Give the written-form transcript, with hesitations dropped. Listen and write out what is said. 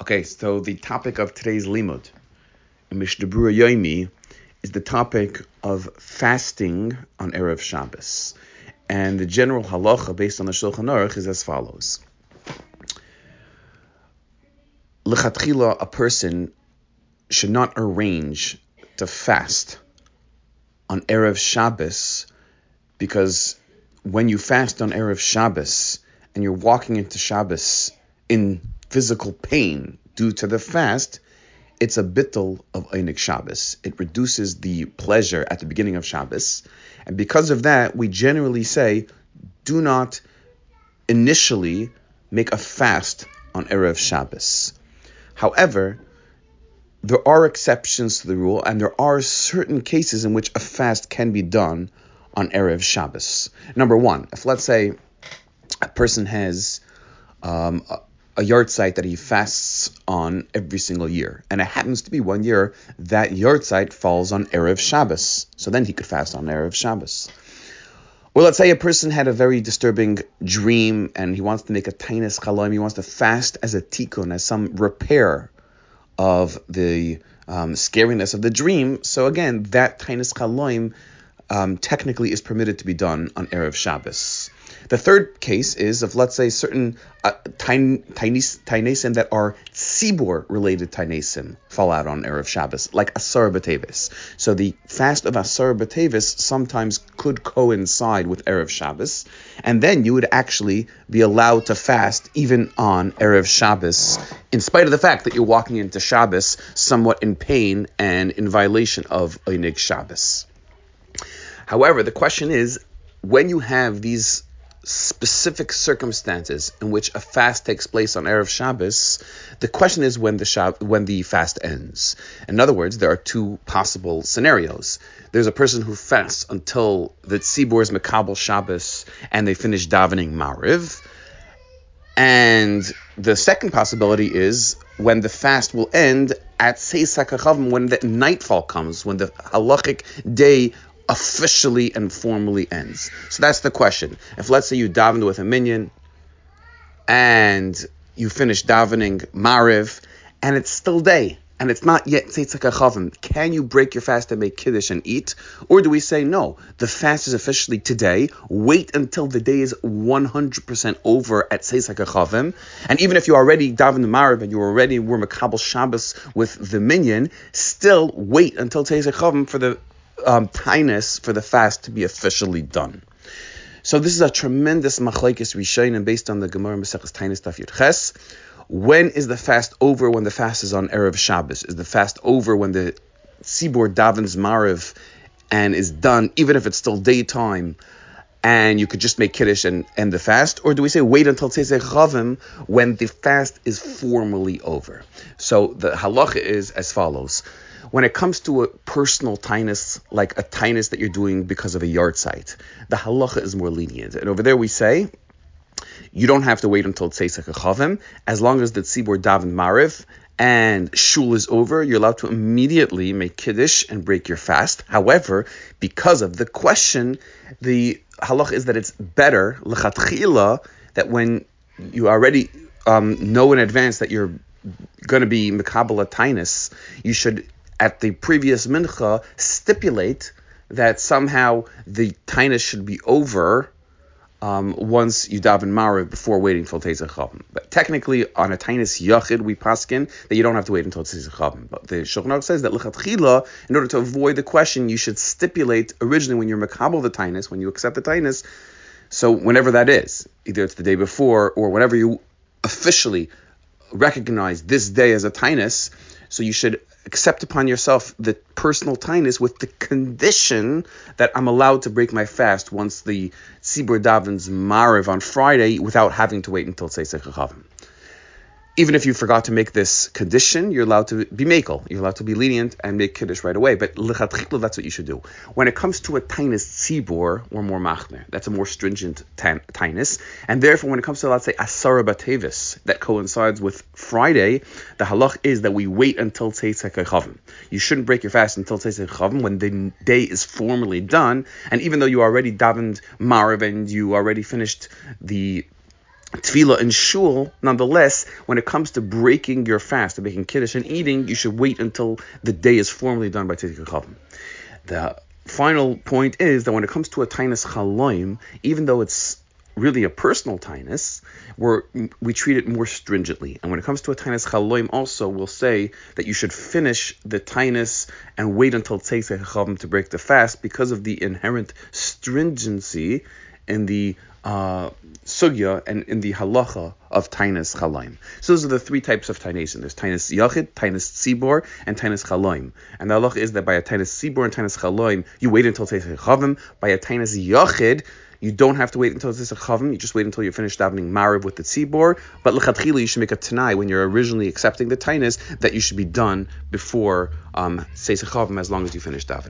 Okay, so the topic of today's limud in Mishnah Berurah Yomi is the topic of fasting on Erev Shabbos. And the general halacha based on the Shulchan Aruch is as follows. L'chatchila, a person should not arrange to fast on Erev Shabbos, because when you fast on Erev Shabbos and you're walking into Shabbos in physical pain due to the fast, it's a bittul of Einik Shabbos. It reduces the pleasure at the beginning of Shabbos. And because of that, we generally say, do not initially make a fast on Erev Shabbos. However, there are exceptions to the rule, and there are certain cases in which a fast can be done on Erev Shabbos. Number one, if let's say a person has a yahrzeit that he fasts on every single year, and it happens to be one year that yahrzeit falls on Erev Shabbos, so then he could fast on Erev Shabbos. Or let's say a person had a very disturbing dream and he wants to make a tainis chalaim, he wants to fast as a tikkun, as some repair of the scariness of the dream. So again, that tainis chalaim technically is permitted to be done on Erev Shabbos. The third case is of, let's say, certain tainesim that are tzibur-related tainesim fall out on Erev Shabbos, like Asar B'Teves. So the fast of Asar B'Teves sometimes could coincide with Erev Shabbos, and then you would actually be allowed to fast even on Erev Shabbos, in spite of the fact that you're walking into Shabbos somewhat in pain and in violation of Einik Shabbos. However, the question is, when you have these specific circumstances in which a fast takes place on Erev Shabbos, the question is when the fast ends. In other words, there are two possible scenarios. There's a person who fasts until the tzibur is Mekabel Shabbos and they finish davening Mariv. And the second possibility is when the fast will end at Seis HaKachavim, when the nightfall comes, when the halachic day officially and formally ends. So that's the question. If let's say you davened with a minyan and you finish davening Mariv and it's still day and it's not yet Tzeitzak HaChavim, can you break your fast and make Kiddush and eat? Or do we say no, the fast is officially today, wait until the day is 100% over at Tzeitzak HaChavim, and even if you already davened Mariv and you already were Mekabel Shabbos with the minyan, still wait until Tzeitzak HaChavim for the tainus, for the fast to be officially done. So this is a tremendous machlekes rishonim based on the Gemara Maseches Tainis Daf Yud Ches. When is the fast over? When the fast is on Erev Shabbos? Is the fast over when the tzibur davens Mariv and is done, even if it's still daytime, and you could just make Kiddush and end the fast? Or do we say wait until Tzeitzak Chavim when the fast is formally over? So the halacha is as follows. When it comes to a personal tainus, like a tainus that you're doing because of a yahrzeit, the halacha is more lenient. And over there we say, you don't have to wait until Tzeitzak HaChavim. As long as the tzibur daven Mariv and shul is over, you're allowed to immediately make Kiddush and break your fast. However, because of the question, the halacha is that it's better, l'chatchila, that when you already know in advance that you're going to be mekabel tainus, you should, at the previous mincha, stipulate that somehow the tainus should be over once you daven Mariv before waiting till Tzeitzak Chavim. But technically, on a tainus yachid, we paskin that you don't have to wait until Tzeitzak Chavim. But the Shulchan Aruch says that l'chatchila, in order to avoid the question, you should stipulate originally when you're mekabel the tainus, when you accept the tainus, so whenever that is, either it's the day before or whenever you officially recognize this day as a tainus, so you should accept upon yourself the personal tainus with the condition that I'm allowed to break my fast once the tzibur davens Mariv on Friday without having to wait until Tzeitzak HaChavim. Even if you forgot to make this condition, you're allowed to be makel. You're allowed to be lenient and make Kiddush right away. But l'chatchila, that's what you should do. When it comes to a tainus tzibur, we're more machmer. That's a more stringent tainus. And therefore, when it comes to, let's say, Asara B'Teves, that coincides with Friday, the halach is that we wait until Tzeitzak HaChavim. You shouldn't break your fast until Tzeitzak HaChavim when the day is formally done. And even though you already davened Mariv and you already finished the tefillah and shul, nonetheless, when it comes to breaking your fast, to making kiddush and eating, you should wait until the day is formally done by taking chavim. The final point is that when it comes to a tainas chaloim, even though it's really a personal tainus, we treat it more stringently. And when it comes to a tainas chaloim, also we'll say that you should finish the tainus and wait until teisei chavim to break the fast because of the inherent stringency in the sugya and in the halacha of tainas chalaim. So those are the three types of tainesim. There's tainas yachid, tainas tzibor, and tainas chalaim. And the halacha is that by a tainas tzibor and tainas chalaim, you wait until teisei chavim. By a tainas yachid, you don't have to wait until teisei chavim. You just wait until you're finished davening mariv with the tzibor. But lechatchila, you should make a tanai when you're originally accepting the tainas that you should be done before teisei chavim, as long as you finish davening.